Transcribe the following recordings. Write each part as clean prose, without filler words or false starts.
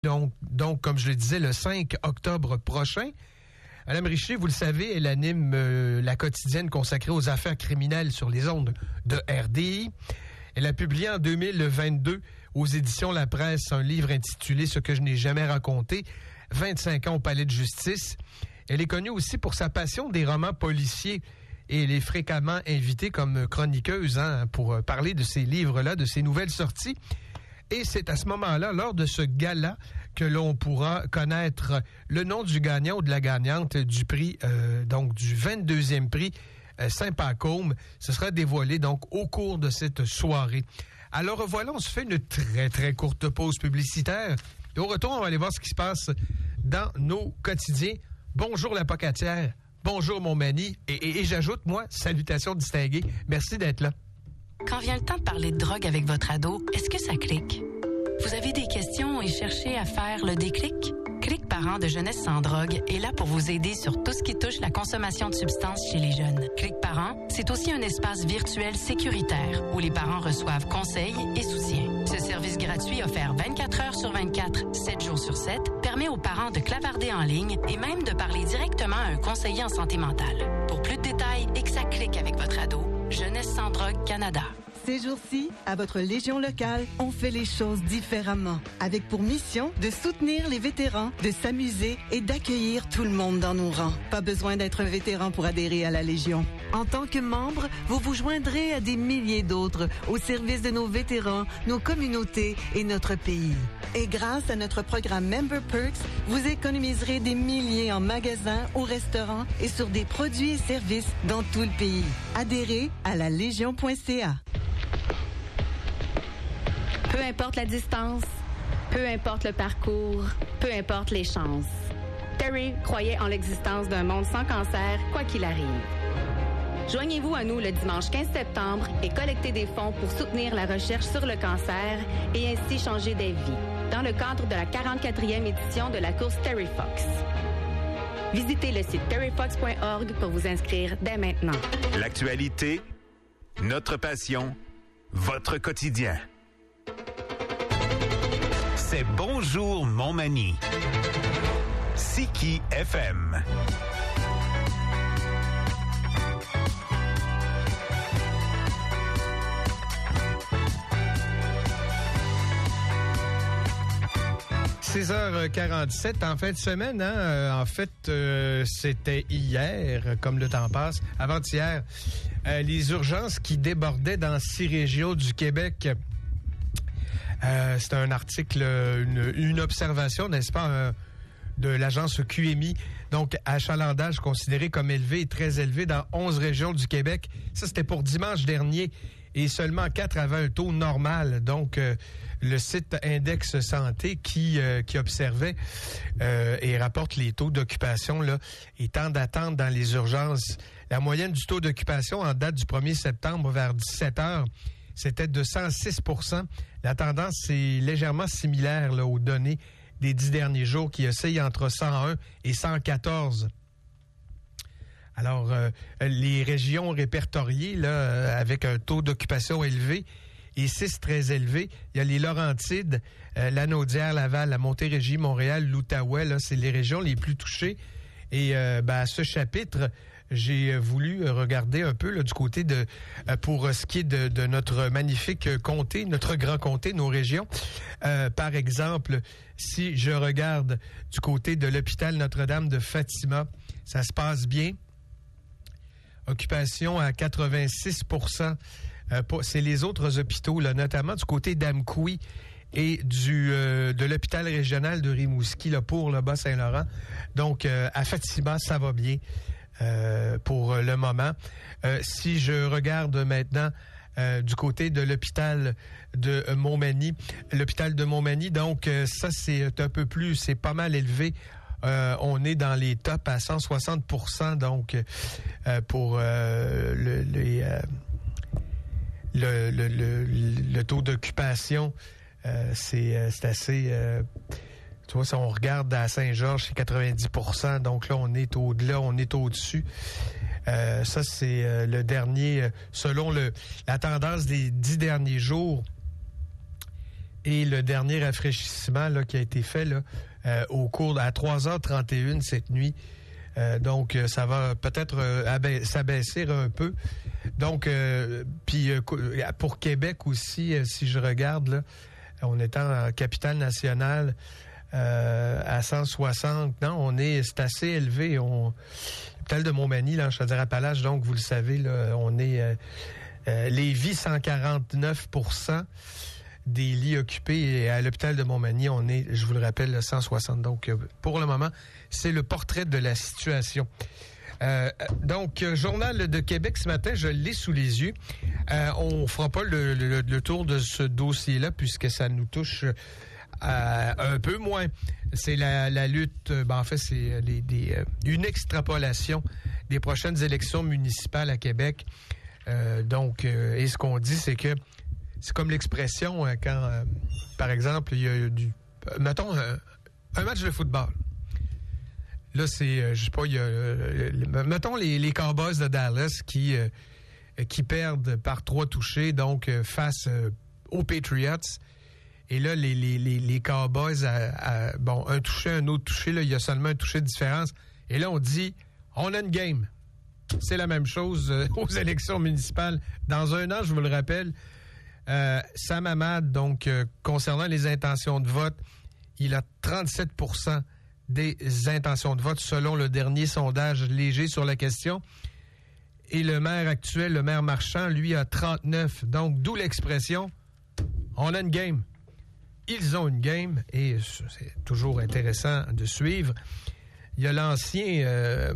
Donc, comme je le disais, le 5 octobre prochain. Madame Richer, vous le savez, elle anime la quotidienne consacrée aux affaires criminelles sur les ondes de RDI. Elle a publié en 2022 aux éditions La Presse un livre intitulé « Ce que je n'ai jamais raconté », 25 ans au palais de justice. Elle est connue aussi pour sa passion des romans policiers et elle est fréquemment invitée comme chroniqueuse pour parler de ces livres-là, de ces nouvelles sorties. Et c'est à ce moment-là, lors de ce gala, que l'on pourra connaître le nom du gagnant ou de la gagnante du prix, donc du 22e prix Saint-Pacôme. Ce sera dévoilé donc au cours de cette soirée. Alors voilà, on se fait une très, très courte pause publicitaire. Et au retour, on va aller voir ce qui se passe dans nos quotidiens. Bonjour la Pocatière, bonjour Montmagny, et j'ajoute, moi, salutations distinguées. Merci d'être là. Quand vient le temps de parler de drogue avec votre ado, est-ce que ça clique? Vous avez des questions et cherchez à faire le déclic? Clic Parents de Jeunesse sans drogue est là pour vous aider sur tout ce qui touche la consommation de substances chez les jeunes. Clic Parents, c'est aussi un espace virtuel sécuritaire où les parents reçoivent conseils et soutien. Ce service gratuit offert 24 heures sur 24, 7 jours sur 7, permet aux parents de clavarder en ligne et même de parler directement à un conseiller en santé mentale. Pour plus de détails et que ça clique avec votre ado, Jeunesse sans drogue Canada. Ces jours-ci, à votre Légion locale, on fait les choses différemment. Avec pour mission de soutenir les vétérans, de s'amuser et d'accueillir tout le monde dans nos rangs. Pas besoin d'être un vétéran pour adhérer à la Légion. En tant que membre, vous vous joindrez à des milliers d'autres au service de nos vétérans, nos communautés et notre pays. Et grâce à notre programme Member Perks, vous économiserez des milliers en magasins, au restaurant et sur des produits et services dans tout le pays. Adhérez à la Légion.ca. Peu importe la distance, peu importe le parcours, peu importe les chances. Terry croyait en l'existence d'un monde sans cancer, quoi qu'il arrive. Joignez-vous à nous le dimanche 15 septembre et collectez des fonds pour soutenir la recherche sur le cancer et ainsi changer des vies, dans le cadre de la 44e édition de la course Terry Fox. Visitez le site terryfox.org pour vous inscrire dès maintenant. L'actualité, notre passion, votre quotidien. C'est Bonjour Montmagny. Siki FM. « 6h47 en fin de semaine, hein? C'était hier, comme le temps passe, avant-hier, les urgences qui débordaient dans 6 régions du Québec. C'est un article, une observation, n'est-ce pas, de l'agence QMI. Donc, achalandage considéré comme élevé et très élevé dans 11 régions du Québec. Ça, c'était pour dimanche dernier. Et seulement 4 avaient un taux normal. Donc, le site Index Santé qui observait et rapporte les taux d'occupation là, et temps d'attente dans les urgences. La moyenne du taux d'occupation en date du 1er septembre vers 17 heures, c'était de 106 %. La tendance est légèrement similaire là, aux données des 10 derniers jours qui oscillent entre 101 et 114. Alors, les régions répertoriées là, avec un taux d'occupation élevé et 6 très élevés, il y a les Laurentides, Lanaudière, Laval, la Montérégie, Montréal, l'Outaouais, là, c'est les régions les plus touchées. Et à ce chapitre, j'ai voulu regarder un peu là, du côté de pour ce qui est de notre magnifique comté, notre grand comté, nos régions. Par exemple, si je regarde du côté de l'hôpital Notre-Dame de Fatima, ça se passe bien. Occupation à 86 %. C'est les autres hôpitaux, là, notamment du côté d'Amqui et de l'hôpital régional de Rimouski là, pour le Bas-Saint-Laurent. Donc, à Fatima, ça va bien pour le moment. Si je regarde maintenant du côté de l'hôpital de Montmagny, donc ça, c'est un peu plus, c'est pas mal élevé. On est dans les tops à 160 %, donc pour le taux d'occupation, c'est assez. Tu vois, si on regarde à Saint-Georges, c'est 90 %, donc là on est au-delà, on est au-dessus. Ça c'est le dernier, selon la tendance des 10 derniers jours. Et le dernier rafraîchissement là, qui a été fait là, au cours à 3h31 cette nuit. Donc, ça va peut-être s'abaisser un peu. Donc, puis pour Québec aussi, si je regarde, là, on est en capitale nationale à 160. Non, c'est assez élevé. Capitale de Montmagny, là, en Chaudière-Appalaches, donc vous le savez, là, on est Lévis, 149% des lits occupés, et à l'hôpital de Montmagny, on est, je vous le rappelle, 160. Donc, pour le moment, c'est le portrait de la situation. Donc, Journal de Québec ce matin, je l'ai sous les yeux. On fera pas le tour de ce dossier-là, puisque ça nous touche un peu moins. C'est la lutte, en fait, c'est une extrapolation des prochaines élections municipales à Québec. Donc, et ce qu'on dit, c'est que c'est comme l'expression quand, par exemple, il y a mettons, un match de football. Là, c'est, je sais pas, il y a, mettons les Cowboys de Dallas qui perdent par 3 touchés, donc face aux Patriots. Et là, les Cowboys, un touché, un autre touché, là, il y a seulement un touché de différence. Et là, on dit, on a une game. C'est la même chose aux élections municipales. Dans un an, je vous le rappelle, Sam Hamad, donc, concernant les intentions de vote, il a 37% des intentions de vote selon le dernier sondage léger sur la question. Et le maire actuel, le maire Marchand, lui, a 39%. Donc, d'où l'expression, on a une game. Ils ont une game, et c'est toujours intéressant de suivre. Il y a l'ancien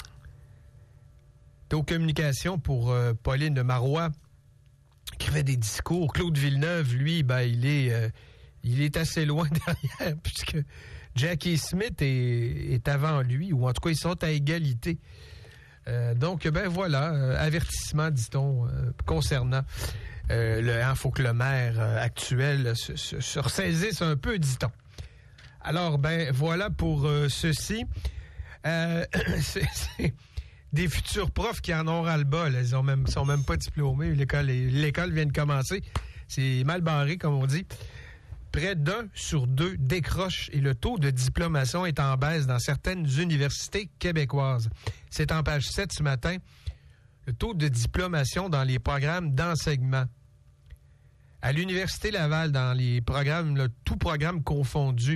aux communications pour Pauline de Marois, qui fait des discours. Claude Villeneuve, lui, il est assez loin derrière, puisque Jackie Smith est avant lui, ou en tout cas, ils sont à égalité. Donc, voilà, avertissement, dit-on, concernant il faut que le maire actuel se ressaisisse un peu, dit-on. Alors, voilà pour ceci. C'est des futurs profs qui en ont ras-le-bas. Ils sont même pas diplômés. L'école vient de commencer. C'est mal barré, comme on dit. Près d'1 sur 2 décroche et le taux de diplomation est en baisse dans certaines universités québécoises. C'est en page 7 ce matin. Le taux de diplomation dans les programmes d'enseignement. À l'Université Laval, dans les programmes, tout programme confondu,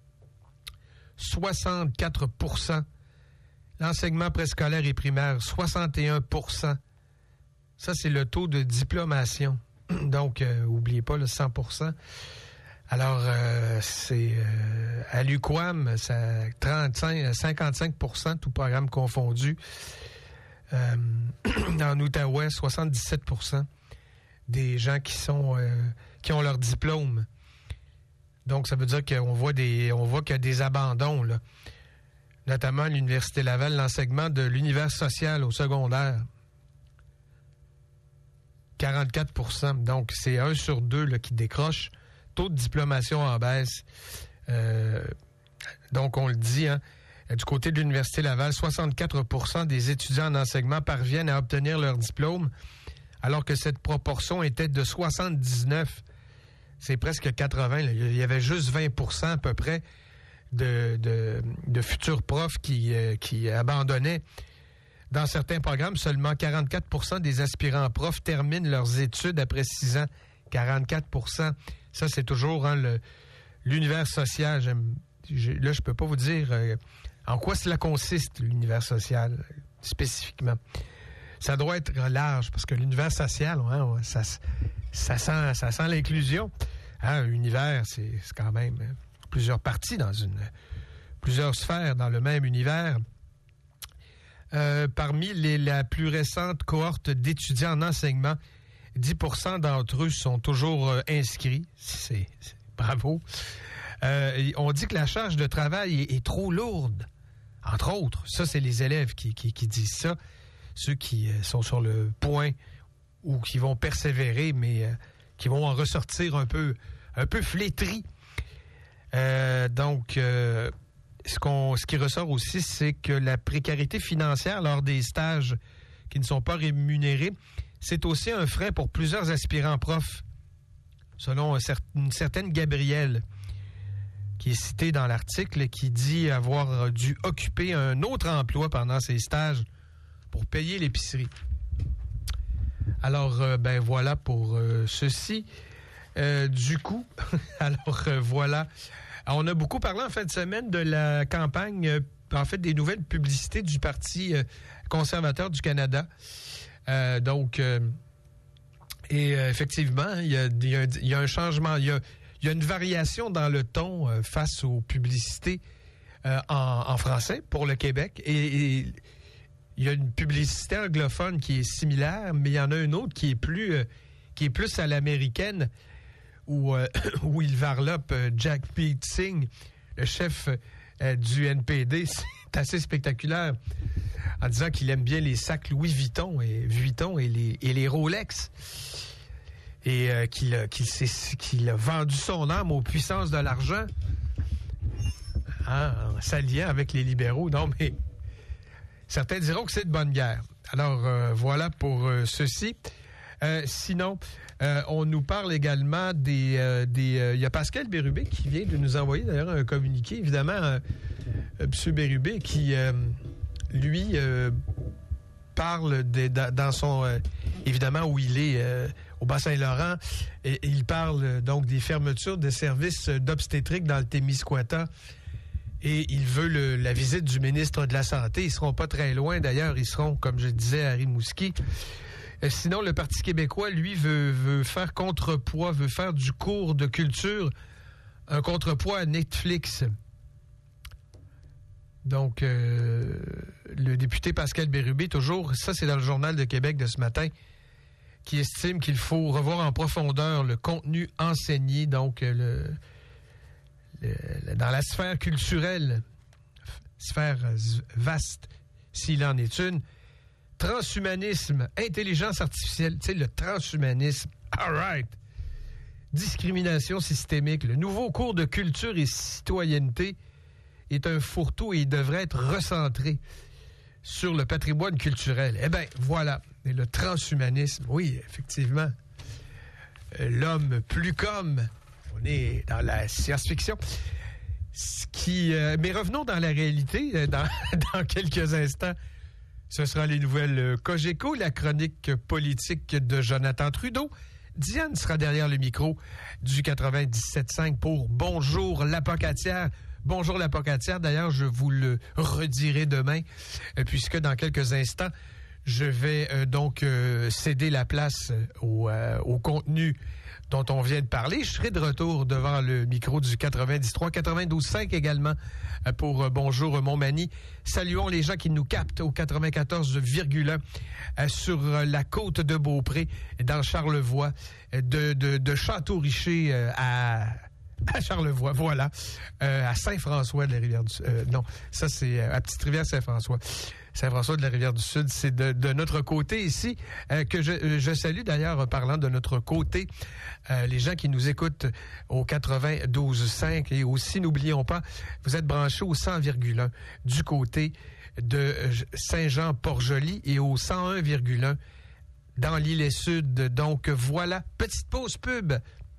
64%. L'enseignement préscolaire et primaire, 61%. Ça, c'est le taux de diplomation. Donc, n'oubliez pas le 100%. Alors, c'est à l'UQAM, ça 55%, tout programme confondu. En Outaouais, 77% des gens qui ont leur diplôme. Donc, ça veut dire qu'on voit qu'il y a des abandons, là. Notamment à l'Université Laval, l'enseignement de l'univers social au secondaire. 44%. Donc, c'est 1 sur 2 là, qui décroche. Taux de diplomation en baisse. Donc, on le dit, hein, du côté de l'Université Laval, 64% des étudiants en enseignement parviennent à obtenir leur diplôme, alors que cette proportion était de 79. C'est presque 80. Là. Il y avait juste 20% à peu près de futurs profs qui abandonnaient. Dans certains programmes, seulement 44% des aspirants profs terminent leurs études après 6 ans. 44%. Ça, c'est toujours l'univers social. Là, je peux pas vous dire en quoi cela consiste, l'univers social, spécifiquement. Ça doit être large, parce que l'univers social, ça sent l'inclusion. Hein, l'univers, c'est quand même plusieurs parties plusieurs sphères dans le même univers. Parmi la plus récente cohorte d'étudiants en enseignement, 10% d'entre eux sont toujours inscrits. C'est bravo. On dit que la charge de travail est trop lourde. Entre autres, ça, c'est les élèves qui disent ça. Ceux qui sont sur le point ou qui vont persévérer, mais qui vont en ressortir un peu flétris. Donc, ce qui ressort aussi, c'est que la précarité financière lors des stages qui ne sont pas rémunérés, c'est aussi un frein pour plusieurs aspirants profs. selon une certaine Gabrielle, qui est citée dans l'article, qui dit avoir dû occuper un autre emploi pendant ses stages pour payer l'épicerie. Alors, voilà pour ceci. Du coup, alors voilà. On a beaucoup parlé en fin de semaine de la campagne, des nouvelles publicités du Parti conservateur du Canada. Effectivement, il y a un changement, il y a une variation dans le ton face aux publicités en français pour le Québec. Et il y a une publicité anglophone qui est similaire, mais il y en a une autre qui est plus à l'américaine, où il varlope Jagmeet Singh, le chef du NPD. C'est assez spectaculaire, en disant qu'il aime bien les sacs Louis Vuitton et les Rolex, et qu'il a vendu son âme aux puissances de l'argent, en s'alliant avec les libéraux. Non, mais certains diront que c'est de bonne guerre. Alors, voilà pour ceci. Sinon, on nous parle également il y a Pascal Bérubé qui vient de nous envoyer d'ailleurs un communiqué, évidemment, M. Bérubé, qui, lui, parle dans son... évidemment, où il est, au Bas-Saint-Laurent, et il parle donc des fermetures de services d'obstétrique dans le Témiscouata, et il veut la visite du ministre de la Santé. Ils ne seront pas très loin, d'ailleurs, ils seront, comme je disais, à Rimouski. Sinon, le Parti québécois, lui, veut faire contrepoids, veut faire du cours de culture un contrepoids à Netflix. Donc, le député Pascal Bérubé, toujours, ça c'est dans le Journal de Québec de ce matin, qui estime qu'il faut revoir en profondeur le contenu enseigné, donc dans la sphère culturelle, sphère vaste, s'il en est une. Transhumanisme, intelligence artificielle, tu sais, le transhumanisme, all right. Discrimination systémique, le nouveau cours de culture et citoyenneté est un fourre-tout et il devrait être recentré sur le patrimoine culturel. Eh bien, voilà, et le transhumanisme, oui, effectivement, l'homme plus comme, on est dans la science-fiction. Mais revenons dans la réalité, dans quelques instants. Ce sera les nouvelles Cogeco, la chronique politique de Jonathan Trudeau. Diane sera derrière le micro du 97.5 pour Bonjour l'Apocatière. Bonjour l'Apocatière. D'ailleurs, je vous le redirai demain, puisque dans quelques instants, je vais céder la place au contenu dont on vient de parler. Je serai de retour devant le micro du 93, 92.5 également pour Bonjour Montmagny. Saluons les gens qui nous captent au 94,1 sur la côte de Beaupré, dans Charlevoix, de Château-Richer à Charlevoix, voilà, à Saint-François de la Rivière-du-Sud. Non, ça c'est à Petite-Rivière-Saint-François. Saint-François de la Rivière-du-Sud, c'est de notre côté ici, que je salue d'ailleurs, parlant de notre côté, les gens qui nous écoutent au 92.5 et aussi, n'oublions pas, vous êtes branchés au 100,1 du côté de Saint-Jean-Port-Joli et au 101,1 dans l'Île-et-Sud. Donc voilà, petite pause pub.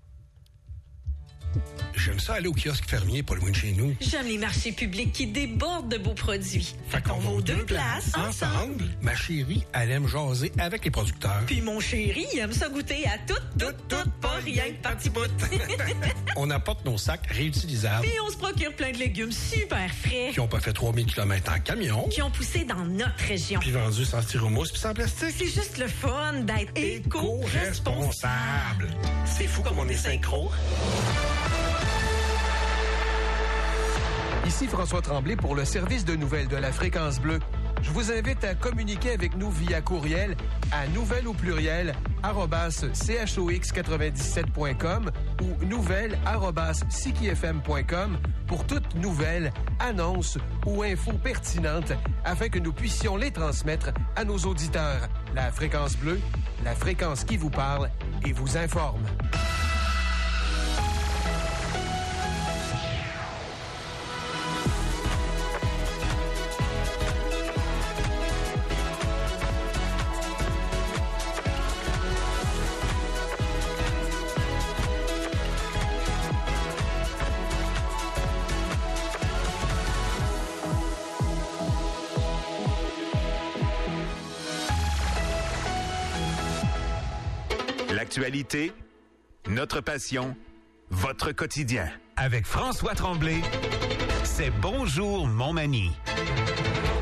J'aime ça aller au kiosque fermier pas loin de chez nous. J'aime les marchés publics qui débordent de beaux produits. Fait qu'on va aux deux places, ensemble. Ma chérie, elle aime jaser avec les producteurs. Puis mon chéri, il aime ça goûter à tout, pas rien que parti bout. On apporte nos sacs réutilisables. Puis on se procure plein de légumes super frais. Qui ont pas fait 3000 km en camion. Qui ont poussé dans notre région. Puis vendus sans styromousse puis sans plastique. C'est juste le fun d'être éco-responsable. C'est fou comme on est synchro. Ici François Tremblay pour le service de nouvelles de la Fréquence Bleue. Je vous invite à communiquer avec nous via courriel à nouvelles au pluriel @chox97.com ou nouvelles@cikifm.com pour toute nouvelle, annonce ou info pertinente afin que nous puissions les transmettre à nos auditeurs. La Fréquence Bleue, la fréquence qui vous parle et vous informe. L'actualité, notre passion, votre quotidien. Avec François Tremblay, c'est Bonjour Montmagny.